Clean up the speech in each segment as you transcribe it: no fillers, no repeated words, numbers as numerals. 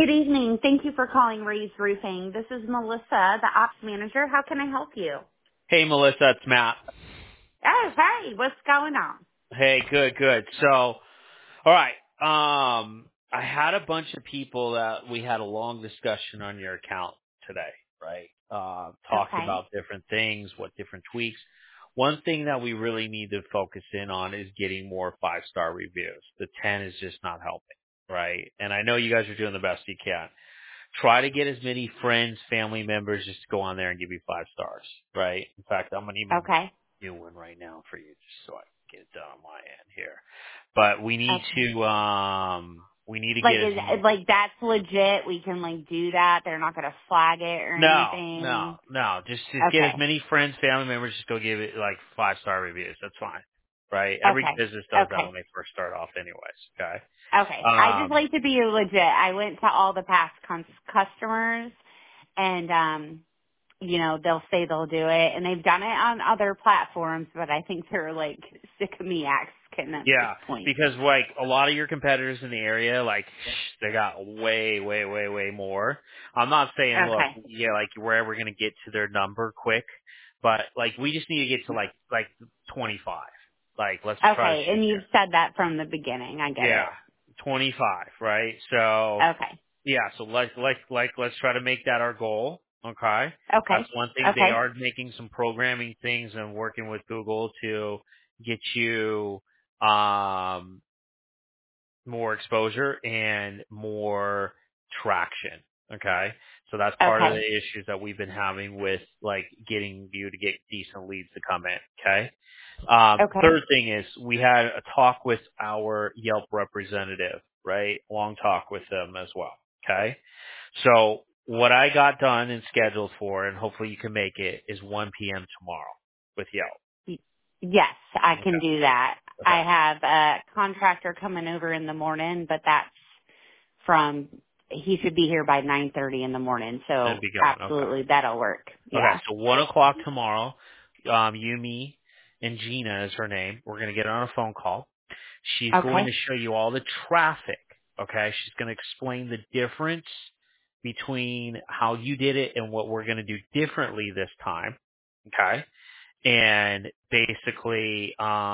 Good evening. Thank you for calling Ray's Roofing. This is Melissa, the ops manager. How can I help you? Hey, Melissa, it's Matt. Oh, hey, what's going on? Hey, good. So, all right. I had a bunch of people that we had a long discussion on your account today, right? Talked Okay. about different things, what different tweaks. One thing that we really need to focus in on is getting more 5-star reviews. The 10 is just not helping, right? And I know you guys are doing the best you can. Try to get as many friends, family members just to go on there and give you 5 stars, right? In fact, I'm gonna even Okay. do one right now for you just so I can get it done on my end here. But Okay. we need to Like, get as like that's legit. We can like do that. They're not going to flag it or anything. no. Just get as Okay. many friends, family members, just go give it like 5-star reviews. That's fine. Right? Every Okay. business does that Okay. when they first start off anyways. Okay. Okay. I just like to be legit. I went to all the past customers and, they'll say they'll do it, and they've done it on other platforms, but I think they're like sick of me asking at this Yeah, point. because like a lot of your competitors in the area, like they got way more. I'm not saying, look, Okay. yeah, like we're ever gonna get to their number quick, but like we just need to get to like 25. Like let's try to Okay, shoot and you've there. said that from the beginning. I get Yeah, it. 25, right? So Okay. yeah, so let's try to make that our goal. Okay, that's Okay. one thing. They Okay. are making some programming things and working with Google to get you more exposure and more traction. Okay. So that's part of the Okay. issues that we've been having with like getting you to get decent leads to come in. Okay. Okay. Third thing is we had a talk with our Yelp representative, right? Long talk with them as well. Okay. So what I got done and scheduled for, and hopefully you can make it, is 1 p.m. tomorrow with Yelp. Y- Yes, I can Okay. do that. I Okay. have a contractor coming over in the morning, but that's he should be here by 9:30 in the morning. And So be going. Okay. absolutely, that'll work. Okay, Yeah. so 1 o'clock tomorrow, Yumi and Gina is her name. We're going to get on a phone call. She's going to Okay. show you all the traffic. Okay, she's going to explain the difference between how you did it and what we're going to do differently this time. Okay, and basically,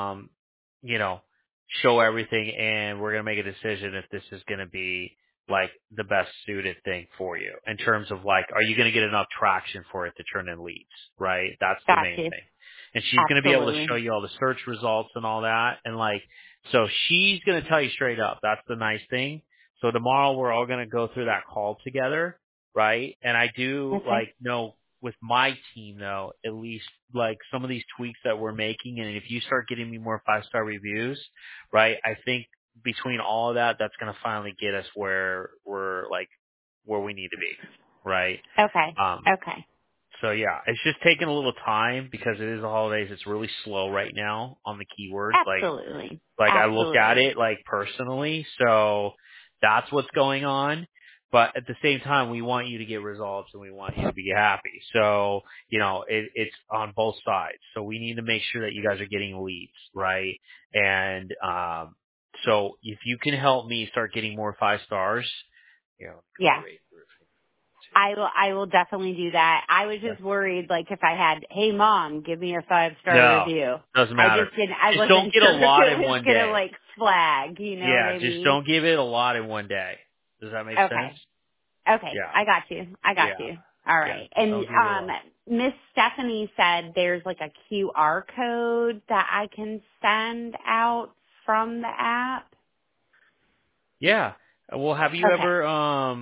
show everything, and we're going to make a decision if this is going to be like the best suited thing for you in terms of like, are you going to get enough traction for it to turn in leads, right? That's the Got main you. thing. And she's going to be able to show Absolutely. you all the search results and all that. And like, so she's going to tell you straight up. That's the nice thing. So tomorrow we're all going to go through that call together, right? And I do Okay. like know with my team though, at least like some of these tweaks that we're making, and if you start getting me more 5-star reviews, right, I think between all of that, that's going to finally get us where we're like where we need to be, right? Okay. Um, Okay. so yeah, it's just taking a little time because it is the holidays. It's really slow right now on the keywords. Absolutely. Like I looked at Absolutely. it like personally, so that's what's going on. But at the same time, we want you to get results and we want you to be happy. So, it's on both sides. So we need to make sure that you guys are getting leads, right? And, so if you can help me start getting more 5 stars, go to Yeah. rate roofing. I will definitely do that. I was Okay. just worried, like, if I had, hey mom, give me a 5-star No, review. doesn't I matter. just didn't, I Just don't wasn't get a sure if lot it in was one gonna day. like flag, you know what Yeah, I just mean? don't give it a lot in one day. Does that make sense? Okay. Okay. Yeah. I got you. I got Yeah. you. All Yeah. right. And, Don't give it a lot. Miss Stephanie said there's like a QR code that I can send out from the app. Yeah. Well, have you Okay. ever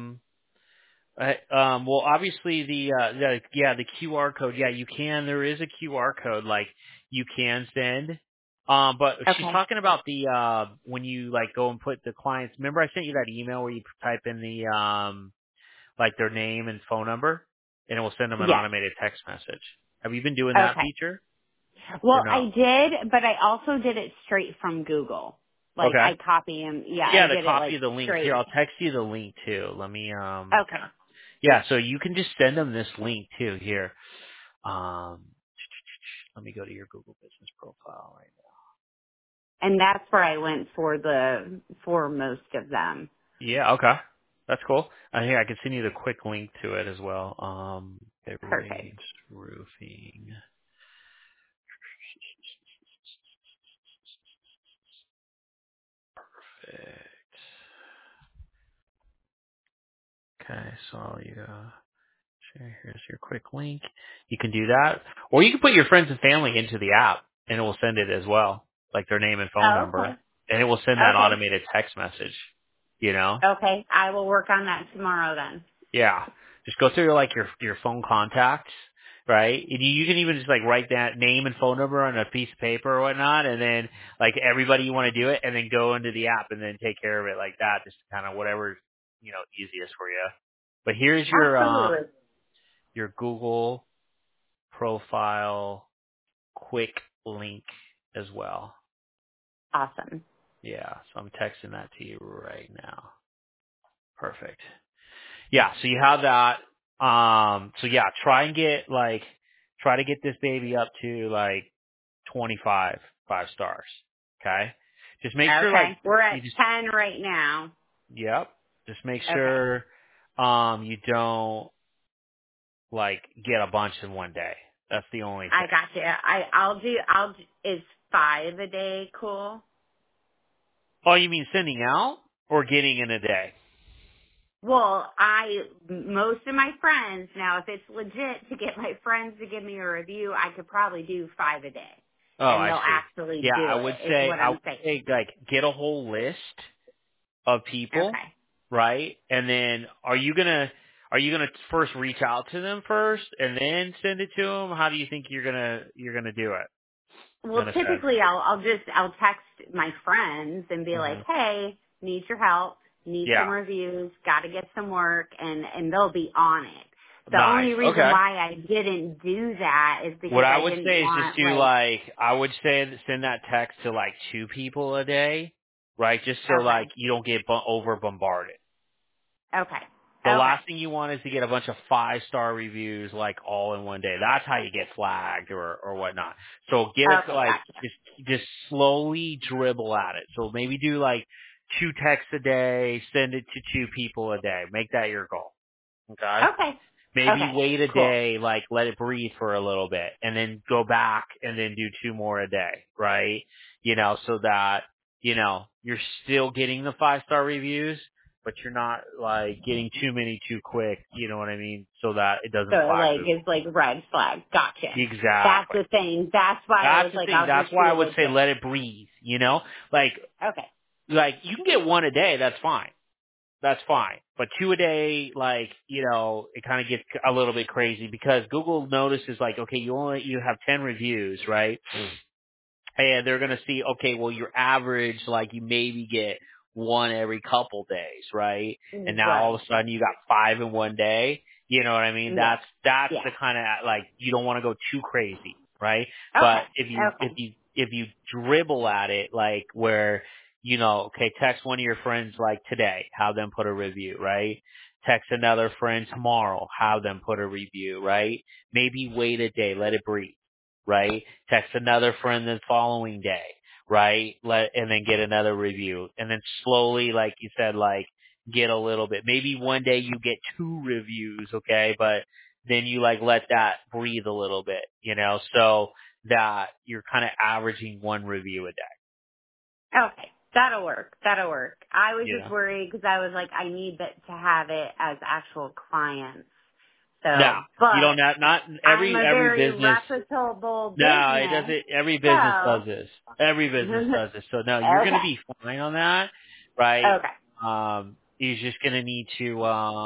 well obviously the QR code, yeah, you can, there is a QR code like you can send. But she's Okay. talking about the when you like go and put the clients, remember I sent you that email where you type in the like their name and phone number and it will send them an Yes. automated text message. Have you been doing that Okay. feature or Well, I no? did, but I also did it straight from Google. Like Okay. I copy and yeah, I Yeah, the did it copy like of the link. Here, straight. I'll text you the link too. Let me Okay. yeah, so you can just send them this link too here. Um let me go to your Google Business profile right And that's where I went for most of them. now. Yeah, okay. That's cool. Here, I can send you the quick link to it as well. Everything's Perfect. roofing. Perfect. Okay, so you share. Here's your quick link. You can do that, or you can put your friends and family into the app, and it will send it as well, like their name and phone Oh, number, okay. and it will send that Okay. automated text message. You know? Okay. I will work on that tomorrow then. Yeah. Just go through like your phone contacts, right? And you can even just like write that name and phone number on a piece of paper or whatnot, and then like everybody you want to do it, and then go into the app and then take care of it like that, just kind of whatever easiest for you. But here's Absolutely. your Google profile quick link as well. Awesome. Yeah, so I'm texting that to you right now. Perfect. Yeah, so you have that. So yeah, try to get this baby up to like 25 5 stars. Okay? Just make sure like Okay. We're at you just 10 right now. yep. Just make Okay. sure you don't like get a bunch in one day. That's the only I thing. got you. Is 5 a day cool? Oh, you mean sending out or getting in a day? Well, most of my friends, now if it's legit to get my friends to give me a review, I could probably do 5 a day. Oh, And I they'll see. actually Yeah, do it, is what I I'm would saying. say like get a whole list of people, Okay. right? And then are you gonna first reach out to them first and then send it to them? How do you think you're gonna do it? Well, You're gonna send. typically I'll text my friends and be like, Hmm. hey, need your help, need some Yeah. reviews, got to get some work, and they'll be on it. The Nice. only reason Okay. why I didn't do that is What because I I would didn't say is just want do like, like I would say send that text to like 2 people a day, right? Just so like okay, you don't get over bombarded. okay, The okay, last thing you want is to get a bunch of 5-star reviews like all in one day. That's how you get flagged or whatnot. So get it okay, like gotcha. just slowly dribble at it. So maybe do like 2 texts a day, send it to 2 people a day. Make that your goal. Okay? Okay, Maybe okay, wait a cool. day, like let it breathe for a little bit and then go back and then do 2 more a day, right? So that, you're still getting the 5-star reviews, but you're not like getting too many too quick, you know what I mean? So that it So doesn't flag like, Google. it's like red flag. Gotcha. That's Exactly. the thing. That's why I That's was the like, thing. I'll That's just why I do would say legit. let it breathe, Like, Okay. you can get 1 a day, that's fine. That's fine. But 2 a day, like, it kind of gets a little bit crazy because Google notices like, okay, you have 10 reviews, right? And they're going to see, okay, well, your average, like you maybe get 1 every couple days, right? And now all Right. of a sudden you got 5 in 1 day. You know what I mean? Yeah. That's Yeah. the kind of like, you don't want to go too crazy, right? Okay. But if you dribble at it, like where, okay, text one of your friends like today, have them put a review, right? Text another friend tomorrow, have them put a review, right? Maybe wait a day, let it breathe, right? Text another friend the following day, right? And then get another review. And then slowly, like you said, like get a little bit. Maybe one day you get 2 reviews, okay? But then you like let that breathe a little bit, so that you're kind of averaging 1 review a day. Okay. That'll work. That'll work. I was just Yeah. worried because I was like, I need that to have it as actual clients. No, So, you don't but have, not I'm a every very business. reputable No, it business. doesn't. Every business So, does this. Every business does this. So no, you're going to okay. be fine on that, right? Okay. You're just going to need to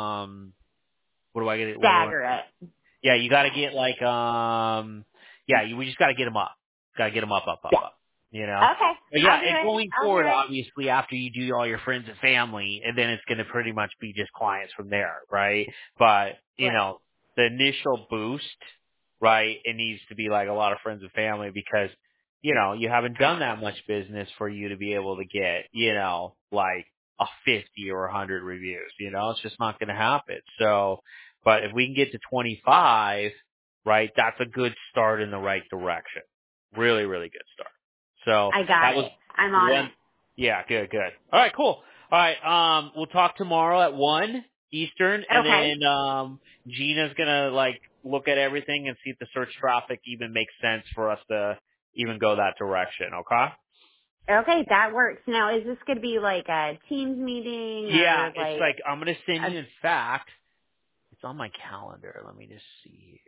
what do I get? What do I? Stagger it. Yeah, you got to get like yeah, we just got to get them up. Got to get them up. Yeah. Okay. But yeah, I'll do and it. going I'll do forward, it. obviously, after you do all your friends and family, and then it's going to pretty much be just clients from there, right? But Right. the initial boost, right? It needs to be like a lot of friends and family because you haven't done that much business for you to be able to get like a 50 or 100 reviews. It's just not going to happen. So, but if we can get to 25, right, that's a good start in the right direction. Really, really good start. So I got that was it. I'm on it. one. Yeah, good. All right, cool. All right. We'll talk tomorrow at 1 Eastern, and Okay. then Gina's gonna like look at everything and see if the search traffic even makes sense for us to even go that direction. Okay. Okay, that works. Now, is this going to be like a Teams meeting Yeah, or it's like like I'm gonna send a, you. In fact, it's on my calendar. Let me just see here.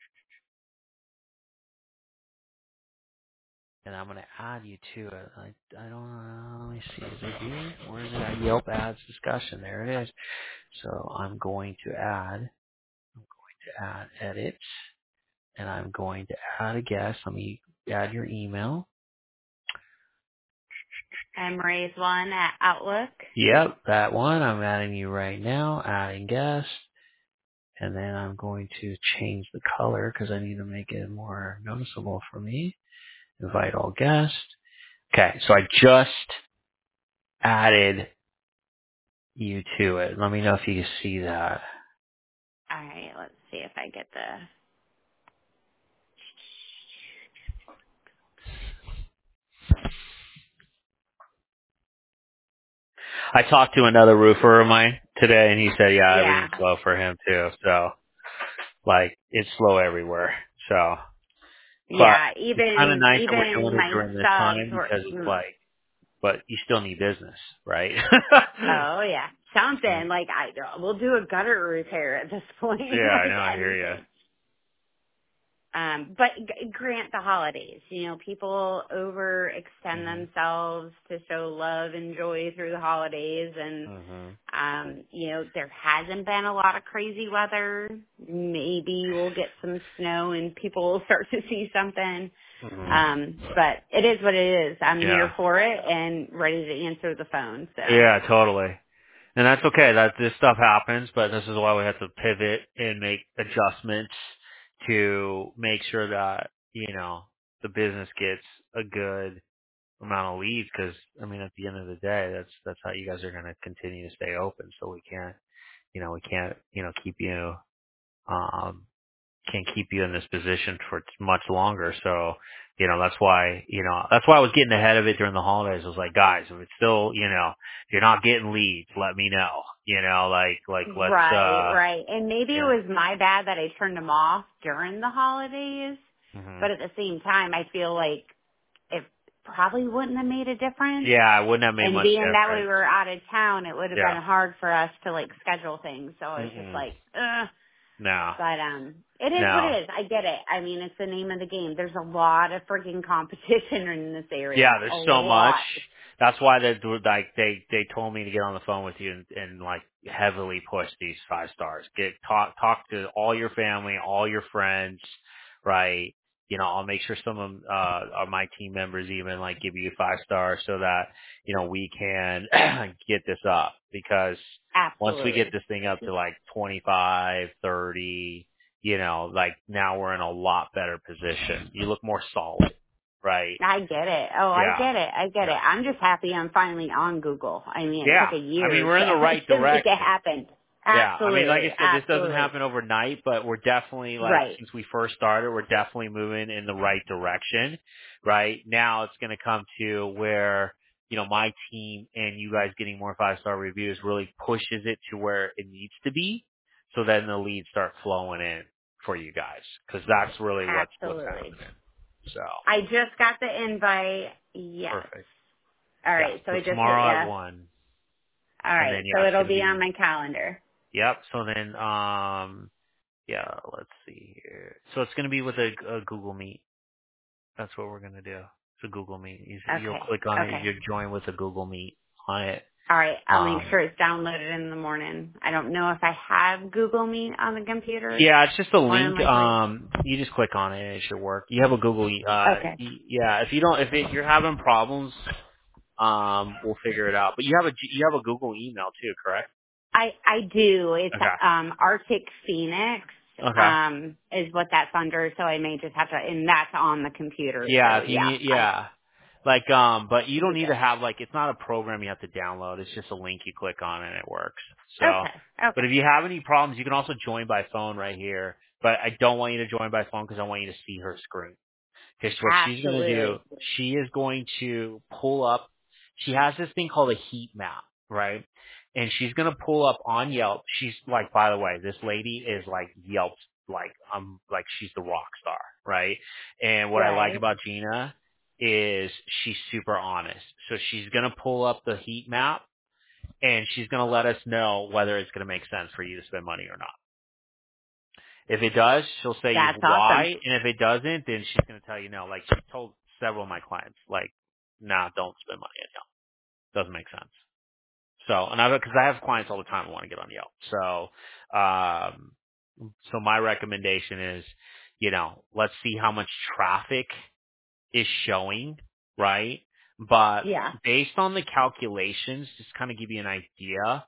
And I'm gonna add you to it. I don't know. Let me see. Is it here? Where is it? Yelp ads discussion. There it is. So I'm going to add edit, and I'm going to add a guest. Let me add your email. Raise one at Outlook? Yep, that one. I'm adding you right now. Adding guest, and then I'm going to change the color because I need to make it more noticeable for me. Invite all guests. Okay, so I just added you to it. Let me know if you can see that. All right, let's see if I get the. I talked to another roofer of mine today, and he said, yeah, Yeah. everything's slow for him too. So, like, it's slow everywhere. So, but Yeah, it's kind of nice that we're even doing it my during this subs time were. because it's like, but you still need business, right? Oh yeah, something like we'll do a gutter repair at this point, Yeah, I like know. I hear you. anything. But grant the holidays, people overextend Mhm. themselves to show love and joy through the holidays. And, Mhm. there hasn't been a lot of crazy weather. Maybe we'll get some snow and people will start to see something. Mhm. But it is what it is. I'm here Yeah. for it and ready to answer the phone. So Yeah, totally. And that's okay. That this stuff happens, but this is why we have to pivot and make adjustments to make sure that the business gets a good amount of leads. Because I mean, at the end of the day, that's how you guys are going to continue to stay open. So we can't keep you um can't keep you in this position for much longer. So, that's why I was getting ahead of it during the holidays. I was like, guys, if it's still, if you're not getting leads, let me know, like let's, right. And maybe it yeah. was my bad that I turned them off during the holidays, Hmm. but at the same time, I feel like it probably wouldn't have made a difference. Yeah, it wouldn't have made And much being that we difference. were out of town, it would have Yeah. been hard for us to like schedule things. So I was just Mm-mm. like, ugh. No. But it is what No. it is. I get it. I mean, it's the name of the game. There's a lot of freaking competition in this area. Yeah, there's A so much. lot. That's why they told me to get on the phone with you and like heavily push these 5 stars. Talk to all your family, all your friends, right? I'll make sure some of my team members even like give you 5 stars so that we can get this up because once we get Absolutely. this thing up to like 25, 30, like now we're in a lot better position. You look more solid, right? I get it. Oh, I Yeah. get it. I get Yeah. it. I'm just happy I'm finally on Google. I mean, it Yeah. took a I mean, year we're in the right to make it direction. happen. Yeah. I mean, like Absolutely. I said, this doesn't Absolutely. happen overnight, but we're definitely like, Right. since we first started, we're definitely moving in the right direction, right? Now it's going to come to where, my team and you guys getting more 5-star reviews really pushes it to where it needs to be. So then the leads start flowing in for you guys. Cause that's really what's Absolutely. happening. So I just got the invite. Yes. perfect. All Yeah. right. So So I just hit tomorrow at yes. 1. All And right. then, So yeah, it's it'll going to be on be, my calendar. yep. So then, yeah, let's see here. So it's going to be with a Google Meet. That's what we're going to do. It's a Google Meet. You'll Okay. click on it. Okay. You join with a Google Meet on it. All right. I'll make Um, sure it's downloaded in the morning. I don't know if I have Google Meet on the computer. yeah, it's just a More than link. likely. You just click on it. It should work. You have a Google. Okay. Yeah. If you don't, you're having problems, we'll figure it out. But you have a Google email too, correct? I do. It's Okay. Arctic Phoenix Okay. is what that's under, so I may just have to and that's on the computer. Yeah, So if you yeah, need, yeah. Like, but you should don't be need to good. have like, it's not a program you have to download. It's just a link you click on and it works. So, Okay. but Okay. if you have any problems, you can also join by phone right here. But I don't want you to join by phone because I want you to see her screen. Because what she's going to do, Absolutely. she is going to pull up, she has this thing called a heat map, right? And she's gonna pull up on Yelp. She's like, by the way, this lady is like Yelp's like she's the rock star, right? And what I like Right. about Gina is she's super honest. So she's gonna pull up the heat map and she's gonna let us know whether it's gonna make sense for you to spend money or not. If it does, she'll say That's awesome. why, and if it doesn't, then she's gonna tell you no. Like she told several of my clients, like, nah, don't spend money on Yelp. Doesn't make sense. So, and because I have clients all the time who want to get on Yelp. So my recommendation is, let's see how much traffic is showing, right? But Yeah. based on the calculations, just kind of give you an idea.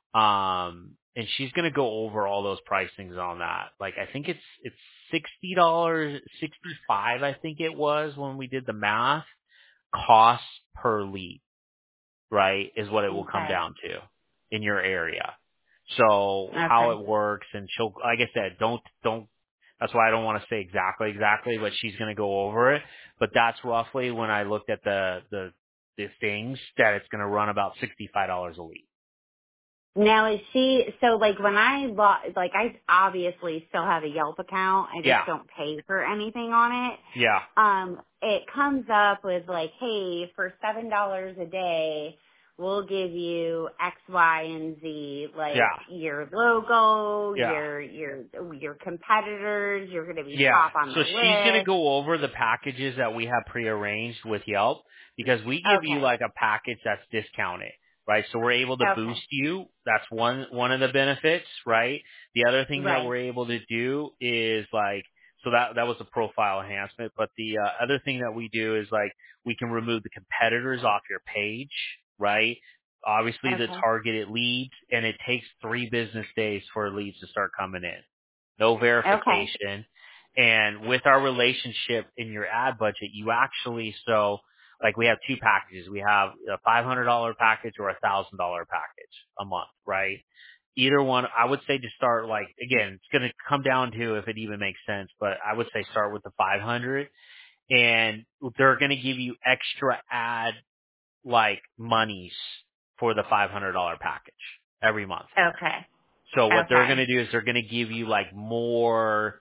And she's gonna go over all those pricings on that. Like I think it's $60, 65, I think it was when we did the math, costs per lead, right, is what it will come Okay. down to in your area. So how Okay. it works, and she'll, like I said, don't, that's why I don't want to say exactly, but she's going to go over it. But that's roughly when I looked at the things that it's going to run about $65 a lead. Now is she, so like when like I obviously still have a Yelp account. I just Yeah. don't pay for anything on it. Yeah. It comes up with like, hey, for $7 a day, we'll give you X, Y, and Z, like Yeah. your logo, Yeah. your competitors, you're going to be Yeah. top on the So she's going to list. go over the packages that we have prearranged with Yelp because we give you Okay. like a package that's discounted, right? So we're able to Okay. boost you. That's one of the benefits, right? The other thing that Right. we're able to do is like, so that was a profile enhancement, but the other thing that we do is like we can remove the competitors off your page, right? Obviously the Okay. targeted leads, and it takes 3 business days for leads to start coming in. No Okay. verification. And with our relationship in your ad budget, you actually, so like we have 2 packages. We have a $500 package or a $1,000 package a month, right? Either one, I would say to start like, again, it's going to come down to if it even makes sense, but I would say start with the 500 and they're going to give you extra ad like monies for the $500 package every month. Okay. So what they're going Okay. to do is they're going to give you like more,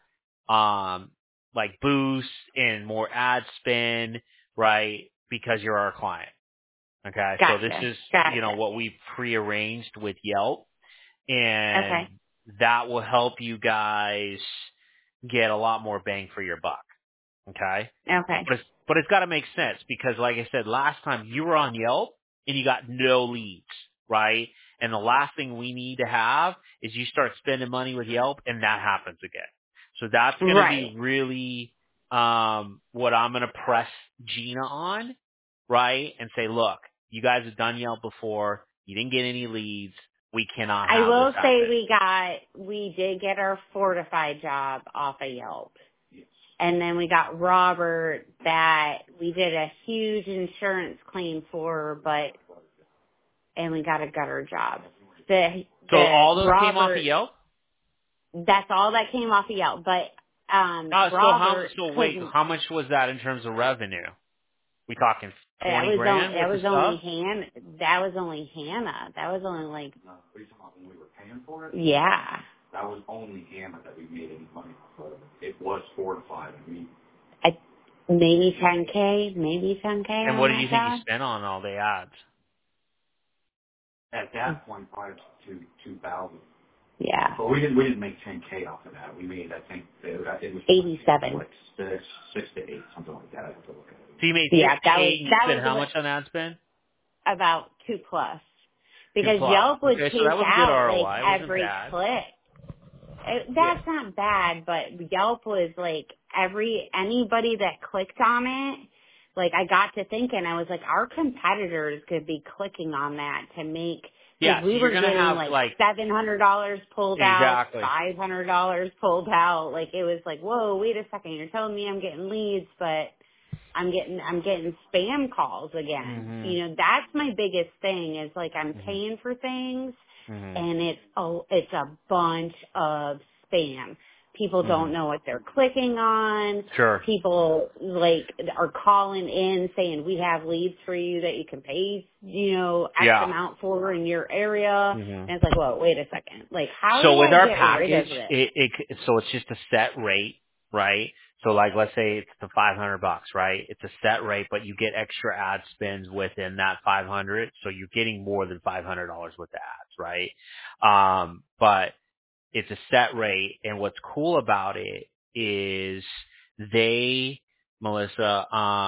like boosts and more ad spend, right? Because you're our client. Okay. So this Gotcha. is, Gotcha. what we prearranged with Yelp, and Okay. that will help you guys get a lot more bang for your buck. Okay. Okay. But it's got to make sense because, like I said, last time you were on Yelp and you got no leads, right? And the last thing we need to have is you start spending money with Yelp and that happens again. So that's going to be Right. really what I'm going to press Gina on, right? And say, look, you guys have done Yelp before. You didn't get any leads. We cannot I have this will say happen. we did get our Fortify job off of Yelp. And then we got Robert that we did a huge insurance claim for, and we got a gutter job. So The all those came off of Robert, Yelp? that's all that came off of Yelp, but, Robert Wait, couldn't, how much was that in terms of revenue? We talking 20 grand that worth of was stuff? only Hannah. That was only like, when we were paying for it? Yeah. That was only Hannah that we made any money off of. It was Fortify. Maybe 10K, maybe 10K And on what do you that think you job. spent on all the ads? At that point, probably to 2,000. Yeah. But we didn't make 10K off of that. We made, I think, it was 87. like six to eight, something like that. I have to look at it. So you made Yeah, 68, you that spent was how much on ad spend? about 2 plus. 2 Because plus. Yelp would Okay, so take that was good out like ROI. It wasn't every bad. click. Yeah. That's not bad, but Yelp was like anybody that clicked on it, like I got to thinking, I was like, our competitors could be clicking on that to make, because Yeah, we so you're were going to getting have like like, $700 pulled out, exactly. $500 pulled out. Like it was like, whoa, wait a second, you're telling me I'm getting leads, but I'm getting spam calls again. hmm You know, that's my biggest thing is like I'm hmm paying for things hmm and it's a bunch of spam. People don't know what they're clicking on. Sure. People are calling in saying we have leads for you that you can pay, X amount for in your area. And it's like, whoa, wait a second. Like, how So do with I our get package, rid of this? so it's just a set rate, right? So like, let's say it's the $500, right? It's a set rate, but you get extra ad spends within that 500. So you're getting more than $500 with the ads, right? But it's a set rate, and what's cool about it is Melissa,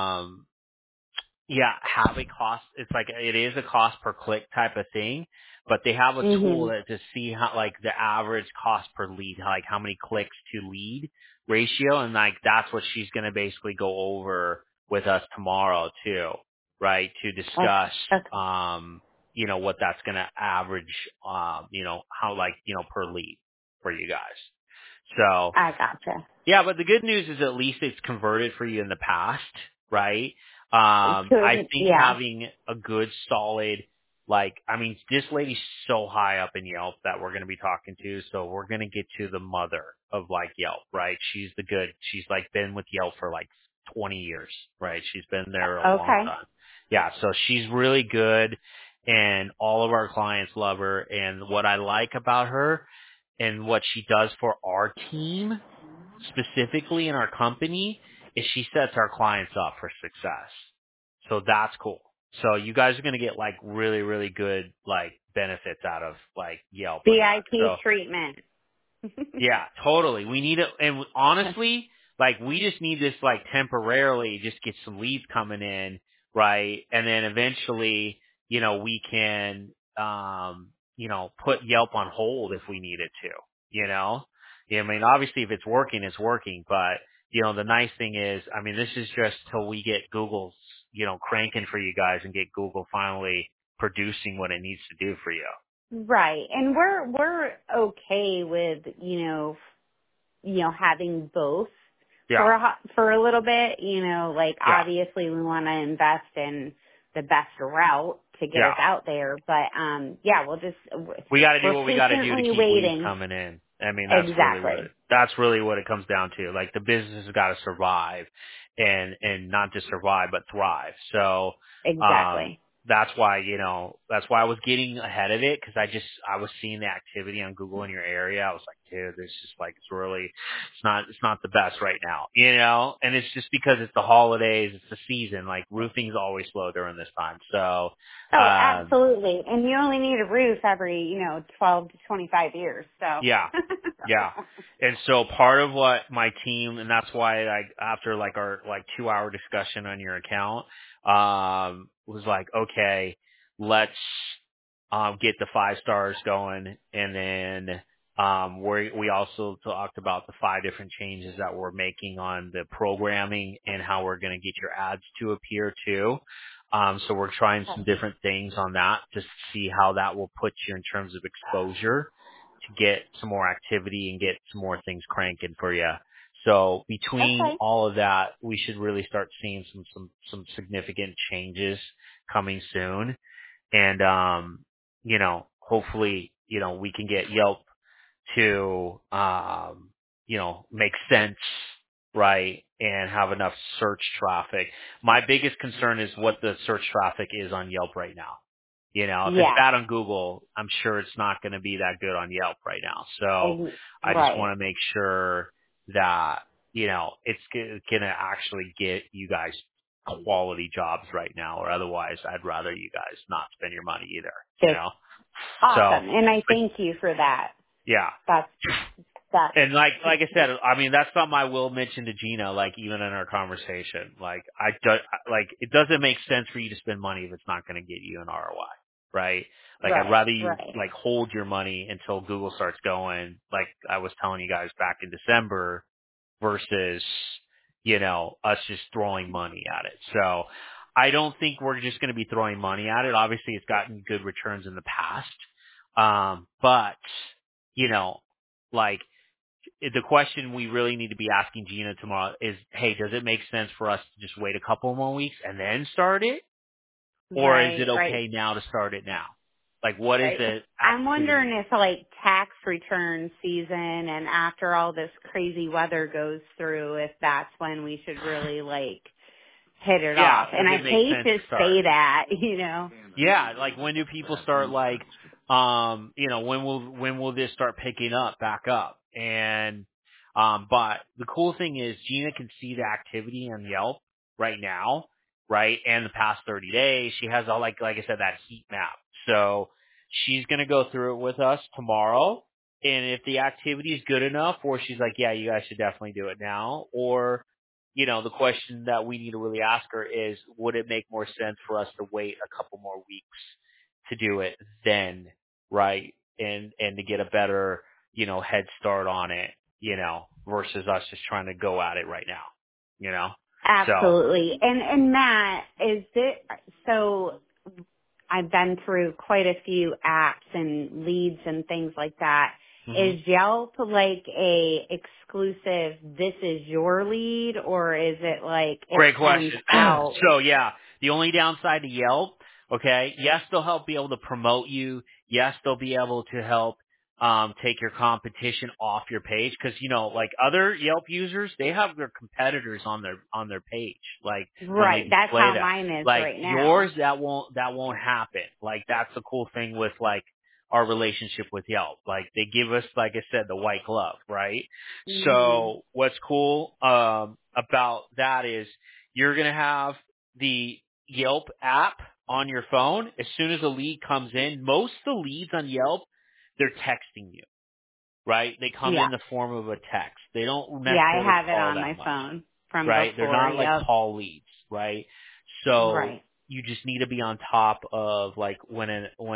have a cost. It's like it is a cost per click type of thing, but they have a tool to see how like the average cost per lead, like how many clicks to lead ratio, and like that's what she's going to basically go over with us tomorrow too, right? To discuss, what that's going to average, how per lead for you guys. So I gotcha. yeah, but the good news is at least it's converted for you in the past, right? I think having a good solid, this lady's so high up in Yelp that we're going to be talking to, so we're going to get to the mother of Yelp, right? She's been with Yelp for 20 years, right? She's been there a long time. Yeah, so she's really good, and all of our clients love her, and what I like about her and what she does for our team specifically in our company is she sets our clients up for success. So that's cool. So you guys are going to get really, really good benefits out of Yelp. VIP treatment. Yeah, totally. We need it. And honestly, we just need this temporarily just get some leads coming in, right? And then eventually, we can, put Yelp on hold if we need it to, I mean, obviously if it's working, it's working, but the nice thing is, I mean, this is just till we get Google's, cranking for you guys and get Google finally producing what it needs to do for you. Right. And we're okay with, having both for a little bit, obviously we want to invest in the best route to get us out there, but we got to do what we got to do to keep leads coming in. I mean, that's really what it comes down to. The business has got to survive and not just survive, but thrive. So, that's why I was getting ahead of it, because I was seeing the activity on Google in your area. I was like, dude, this is it's not the best right now, and it's just because it's the holidays, it's the season, roofing's always slow during this time. So, absolutely. And you only need a roof every, 12 to 25 years. So, yeah. And so part of what my team, and that's why after our 2-hour discussion on your account, was okay, let's get the 5 stars going, and then we also talked about the 5 different changes that we're making on the programming and how we're going to get your ads to appear too. So we're trying some different things on that to see how that will put you in terms of exposure to get some more activity and get some more things cranking for you. So between all of that, we should really start seeing some significant changes coming soon. And, hopefully, we can get Yelp to, make sense, right? And have enough search traffic. My biggest concern is what the search traffic is on Yelp right now. If it's bad on Google, I'm sure it's not going to be that good on Yelp right now. So I just want to make sure that, it's going to actually get you guys quality jobs right now, or otherwise I'd rather you guys not spend your money either, Awesome. And I thank you for that. Yeah. That's and like I said, I mean, that's something I will mention to Gina, even in our conversation. It doesn't make sense for you to spend money if it's not going to get you an ROI, right? I'd rather you hold your money until Google starts going, like I was telling you guys back in December, versus, us just throwing money at it. So I don't think we're just going to be throwing money at it. Obviously it's gotten good returns in the past. But, the question we really need to be asking Gina tomorrow is, hey, does it make sense for us to just wait a couple more weeks and then start it? Or is it okay now to start it now? Like, what is it? I'm wondering if like tax return season and after all this crazy weather goes through, if that's when we should really like hit it off. And I hate to say that, you know. Yeah, like when do people start like, when will this start picking up back up? And, but the cool thing is Gina can see the activity on Yelp right now, right? And the past 30 days, she has all like I said, that heat map. So she's going to go through it with us tomorrow. And if the activity is good enough, or she's like, yeah, you guys should definitely do it now, or the question that we need to really ask her is, would it make more sense for us to wait a couple more weeks to do it then, right? And to get a better, head start on it, versus us just trying to go at it right now, Absolutely. And Matt, so I've been through quite a few apps and leads and things like that. Is Yelp like a exclusive, this is your lead, or is it like it Great comes question. out? So yeah, the only downside to Yelp, okay, yes, they'll help be able to promote you. Yes, they'll be able to help take your competition off your page, because like other Yelp users, they have their competitors on their page, like when they Right, that's display how that. mine is Like right now. yours, that won't happen. Like that's the cool thing with like our relationship with Yelp. Like they give us, like I said, the white glove, right? So what's cool about that is you're gonna have the Yelp app on your phone. As soon as a lead comes in, most of the leads on Yelp, they're texting you, right? They come in the form of a text. They don't necessarily I have it call on my that much, phone from right? before. They're not like call leads, right? So you just need to be on top of like when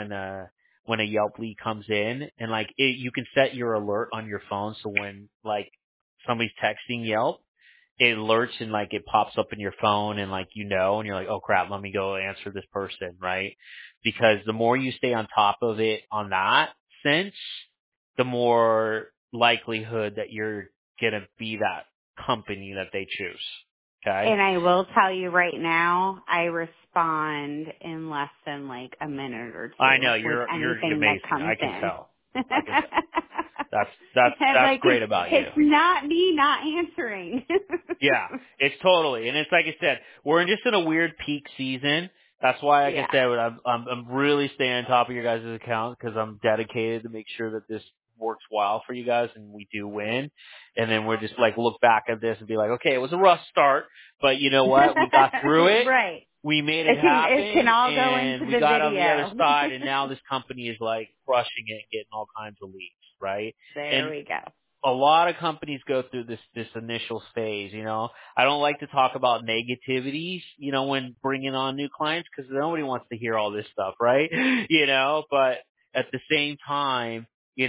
a Yelp lead comes in, and like you can set your alert on your phone, so when like somebody's texting Yelp, it alerts and like it pops up in your phone, and like and you're like, oh crap, let me go answer this person, right? Because the more you stay on top of it on that sense, the more likelihood that you're gonna be that company that they choose. Okay. And I will tell you right now, I respond in less than like a minute or two. I know you're amazing. That comes I can in. tell. I can tell. That's like great about you. It's not me not answering. Yeah, it's totally, and it's like I said, we're just in a weird peak season. That's why, like I said, I'm really staying on top of your guys' account, because I'm dedicated to make sure that this works well for you guys and we do win. And then we're just like look back at this and be like, okay, it was a rough start, but you know what? We got through it. Right. We made it happen. It can all go and into we the got video. on the other side, and now this company is like crushing it, getting all kinds of leads, right? There we go. A lot of companies go through this initial phase, I don't like to talk about negativities, when bringing on new clients, because nobody wants to hear all this stuff, right? But at the same time,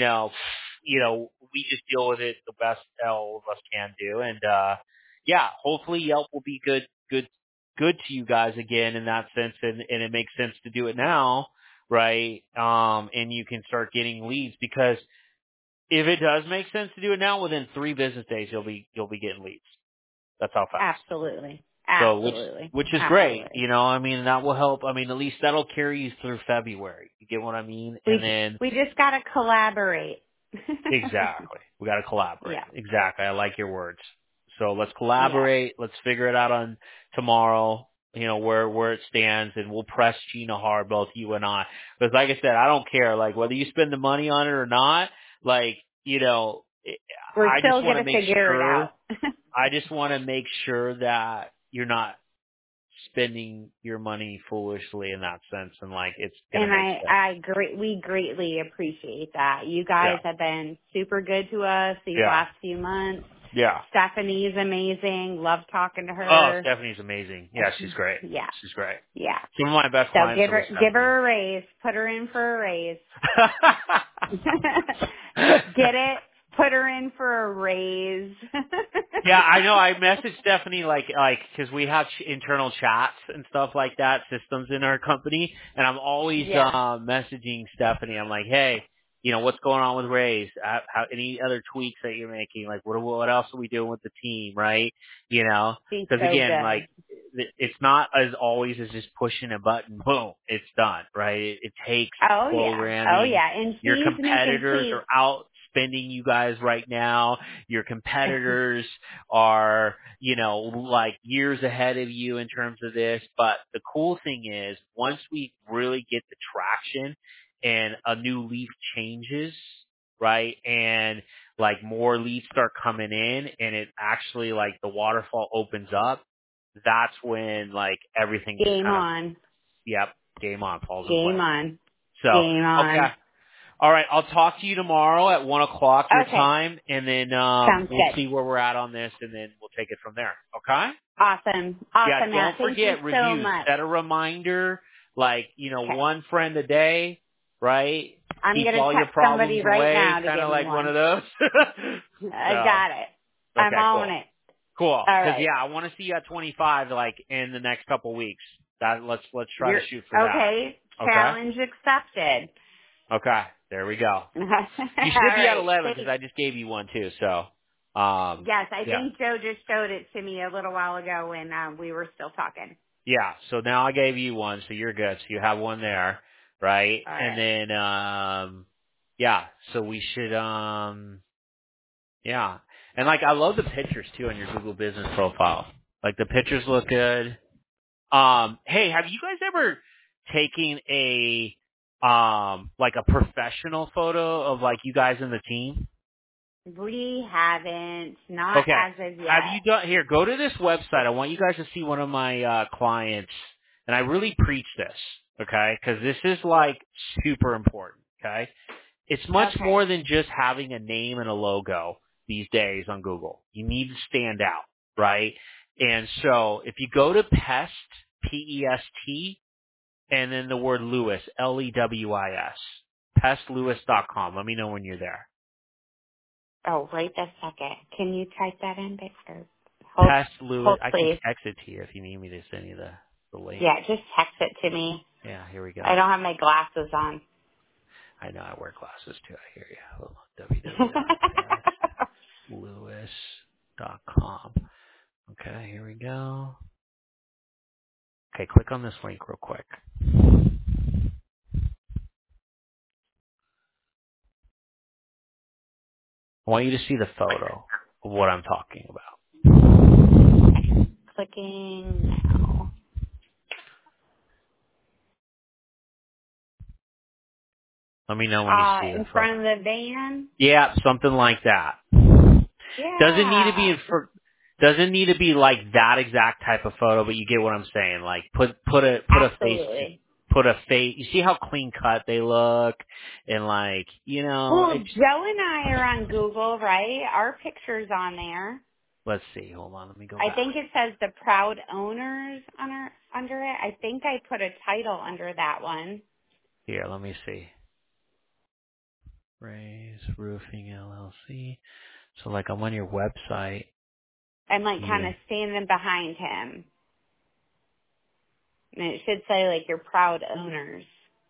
we just deal with it the best all of us can do. And, hopefully Yelp will be good to you guys again in that sense. And it makes sense to do it now, right? And you can start getting leads, because if it does make sense to do it now, within 3 business days, you'll be getting leads. That's how fast. Absolutely. So, which is great. That will help. At least that'll carry you through February. You get what I mean? We just got to collaborate. Exactly. We got to collaborate. Yeah. Exactly. I like your words. So let's collaborate. Yeah. Let's figure it out on tomorrow. Where it stands, and we'll press Gina hard, both you and I. Because like I said, I don't care. Like whether you spend the money on it or not. Like, we're still going to figure it out. I just want to make sure that you're not spending your money foolishly in that sense, and like it's going to make sense. We greatly appreciate that. You guys have been super good to us these last few months. Yeah. Stephanie's amazing. Love talking to her. Oh, Stephanie's amazing. Yeah, she's great. Yeah. She's great. Yeah. Some of my best clients. Give her a raise. Put her in for a raise. Get it? Put her in for a raise. Yeah, I know. I messaged Stephanie like, cause we have internal chats and stuff like that, systems in our company. And I'm always, messaging Stephanie. I'm like, hey, what's going on with Raise? How any other tweaks that you're making? Like, what else are we doing with the team? Right. Cause again, like it's not as always as just pushing a button, boom, it's done, right? It takes Oh programming. yeah. And Your he's making competitors are outspending you guys right now. Your competitors are, like years ahead of you in terms of this. But the cool thing is, once we really get the traction and a new leaf changes, right? And like more leads start coming in and it actually like the waterfall opens up, that's when like everything just game kind of, on. yep, game on, falls in Game place. on. So, Game okay. on. All right. I'll talk to you tomorrow at 1:00 your Okay. time, and then Sounds we'll good. see where we're at on this, and then we'll take it from there. Okay? Awesome. Yeah. Awesome, Don't Matt. Thank you forget so reviews. much. Set a reminder, like Okay. one friend a day, right? I'm Keeps going to all your text somebody problems right away, now to kind give of me like one one. of those. I So, got it. I'm okay, on cool. it. Cool. All Because right. I want to see you at 25, like in the next couple weeks. Let's try to You're shoot for that. okay. Okay. Challenge accepted. Okay. There we go. All You should be at right. 11 because Thanks. I just gave you one too. So, Yes, I yeah, think Joe just showed it to me a little while ago when we were still talking. yeah. So now I gave you one, so you're good. So you have one there, right? All And right. then, yeah. So we should, yeah. And like I love the pictures too on your Google Business profile. Like the pictures look good. Hey, have you guys ever taken like a professional photo of like you guys in the team? We haven't, not Okay. as of Have yet. you done, here, go to this website. I want you guys to see one of my, clients, and I really preach this, okay? Cause this is like super important, okay? It's much Okay. more than just having a name and a logo these days on Google. You need to stand out, right? And so if you go to Pest, P-E-S-T, and then the word Lewis, L-E-W-I-S, pestlewis.com. Let me know when you're there. Oh, right this second. Can you type that in, Victor? Pest Lewis. Hold, I can please. text it to you if you need me to send you the link. Yeah, just text it to me. Yeah, here we I go. don't have my glasses on. I know I wear glasses too. I hear you. Hold on. www.pestlewis.com. Okay, here we go. Okay, click on this link real quick. I want you to see the photo of what I'm talking about. Clicking now. Let me know when you see the In photo. front of the van? Yeah, something like that. Doesn't need to be Yeah. doesn't need to be like that exact type of photo, but you get what I'm saying. Like put a face to, Absolutely. put a face. You see how clean cut they look, and like Well, it's. Joe and I are on Google, right? Our picture's on there. Let's see. Hold on. Let me go I back. think it says the proud owners under it. I think I put a title under that one. Here, let me see. Raise Roofing LLC. So like I'm on your website. I'm like kind Yeah. of standing behind him. And it should say like your proud owners.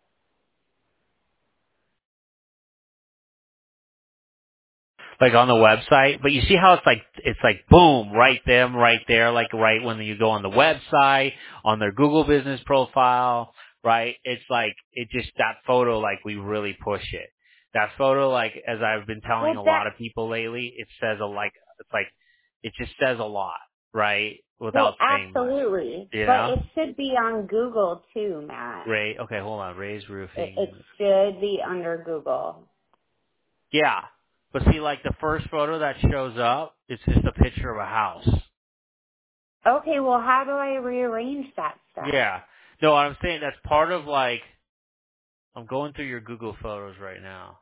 Like on the website, but you see how it's like boom, right there, like right when you go on the website, on their Google business profile, right? It's like it just that photo, like we really push it. That photo, like as I've been telling Well, a lot of people lately, it says it just says a lot, right? Without saying much, absolutely. you But know. it should be on Google too, Matt. Ray, okay, hold on, Ray's It Roofing. should be under Google. Yeah, but see, like the first photo that shows up, it's just a picture of a house. Okay, well, how do I rearrange that stuff? Yeah. No, I'm saying that's part of like, I'm going through your Google Photos right now.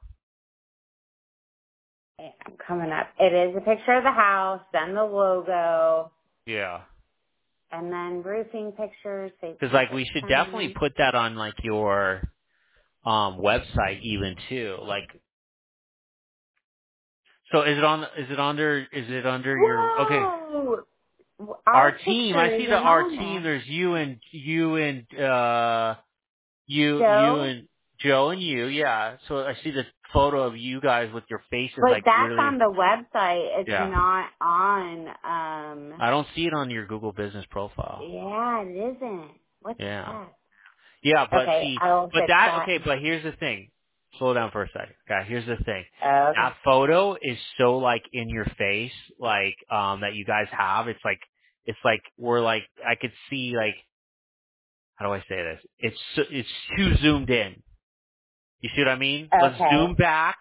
I'm coming up. It is a picture of the house, then the logo, Yeah. and then roofing pictures. Because like we should definitely put that on like your website even too. Like, so is it under your, okay, Whoa! our Our team, I picture see the isn't our on team, there. there's you and you Joe? and Joe and you, yeah. So I see the photo of you guys with your faces But like that's really, on the website. It's yeah. not on on, I don't see it on your Google Business profile. yeah, it isn't. What's Yeah. that? Yeah, but Okay, see, I'll but fix that, that. okay, but here's the thing. Slow down for a second. Okay, here's the thing. Okay. That photo is so like in your face, like, that you guys have. It's like, we're like, I could see like, how do I say this? It's too zoomed in. You see what I mean? Let's zoom Okay. back.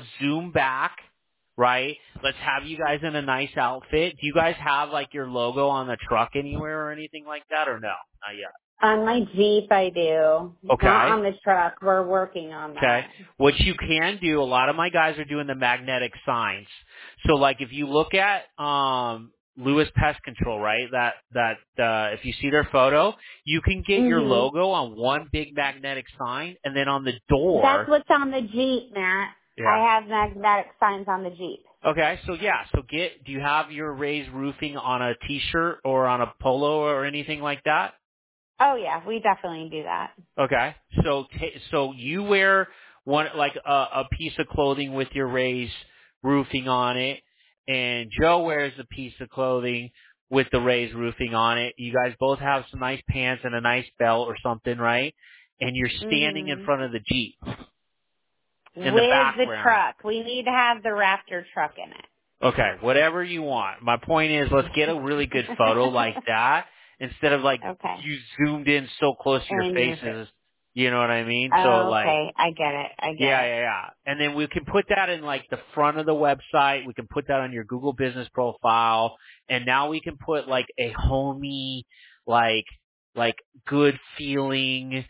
Right? Let's have you guys in a nice outfit. Do you guys have like your logo on the truck anywhere or anything like that, or no? Not yet. On my Jeep, I do. Not Okay. on the truck. We're working on Okay. that. What you can do, a lot of my guys are doing the magnetic signs. So like if you look at Lewis Pest Control, right? If you see their photo, you can get your Mhm. logo on one big magnetic sign, and then on the That's door. what's on the Jeep, Matt. Yeah. I have magnetic signs on the Jeep. Okay, so yeah, do you have your Rays Roofing on a t-shirt or on a polo or anything like that? Oh yeah, we definitely do that. Okay, so you wear one, like a piece of clothing with your Rays Roofing on it, and Joe wears a piece of clothing with the Rays Roofing on it. You guys both have some nice pants and a nice belt or something, right? And you're standing in Mhm. front of the Jeep in the With the background. truck, we need to have the Raptor truck in it. Okay, whatever you want. My point is, let's get a really good photo like that instead of like Okay. you zoomed in so close to your And you're faces. You know what I mean? So oh, like, okay. I get it. I get it. yeah. And then we can put that in like the front of the website. We can put that on your Google Business profile, and now we can put like a homey, like good feeling,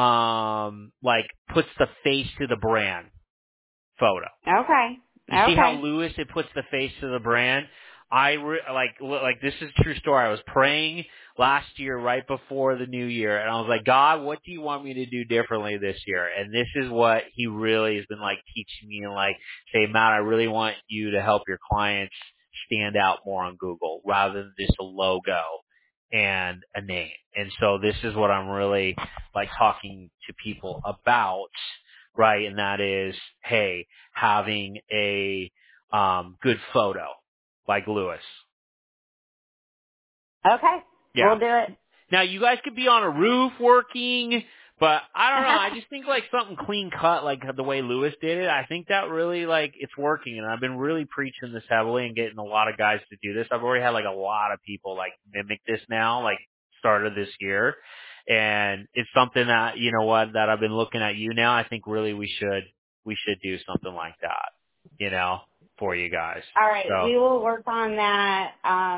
like puts the face to the brand photo. Okay. You see how Okay. Lewis, it puts the face to the brand? Like this is a true story. I was praying last year right before the new year, and I was like, God, what do you want me to do differently this year? And this is what he really has been like teaching me, and like, say, Matt, I really want you to help your clients stand out more on Google rather than just a logo and a name. And so this is what I'm really like talking to people about, right? And that is, hey, having a good photo like Lewis. Okay. Yeah. We'll do it. Now you guys could be on a roof working, but I don't know. I just think like something clean cut, like the way Lewis did it. I think that really like it's working, and I've been really preaching this heavily and getting a lot of guys to do this. I've already had like a lot of people like mimic this now, like started this year, and it's something that that I've been looking at you now. I think really we should do something like that, for you guys. All right. So. We will work on that.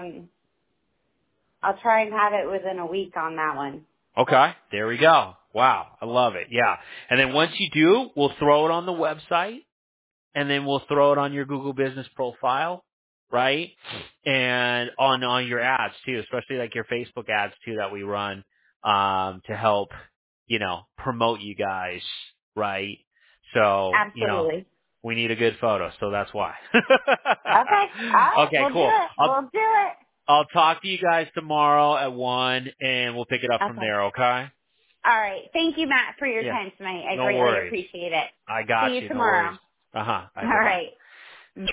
I'll try and have it within a week on that one. Okay, there we go. Wow, I love it. Yeah. And then once you do, we'll throw it on the website, and then we'll throw it on your Google Business profile, right? And on your ads too, especially like your Facebook ads too that we run to help, promote you guys, right? So, Absolutely. we need a good photo, so that's why. Okay. All right. Okay, We'll do cool. it. We'll do it. I'll talk to you guys tomorrow at 1, and we'll pick it up from Okay. there, okay? All right. Thank you, Matt, for your Yeah. time tonight. I No greatly worries. appreciate it. I See got you you. No tomorrow. worries. Uh-huh. All All right, bye-bye. right.